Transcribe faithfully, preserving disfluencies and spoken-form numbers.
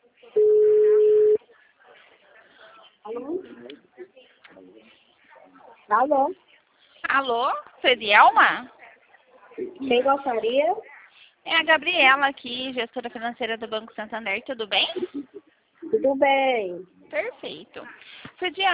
Alô? Alô? Alô, Fedielma? Quem gostaria? É a Gabriela aqui, gestora financeira do Banco Santander, tudo bem? Tudo bem. Perfeito. Fedielma,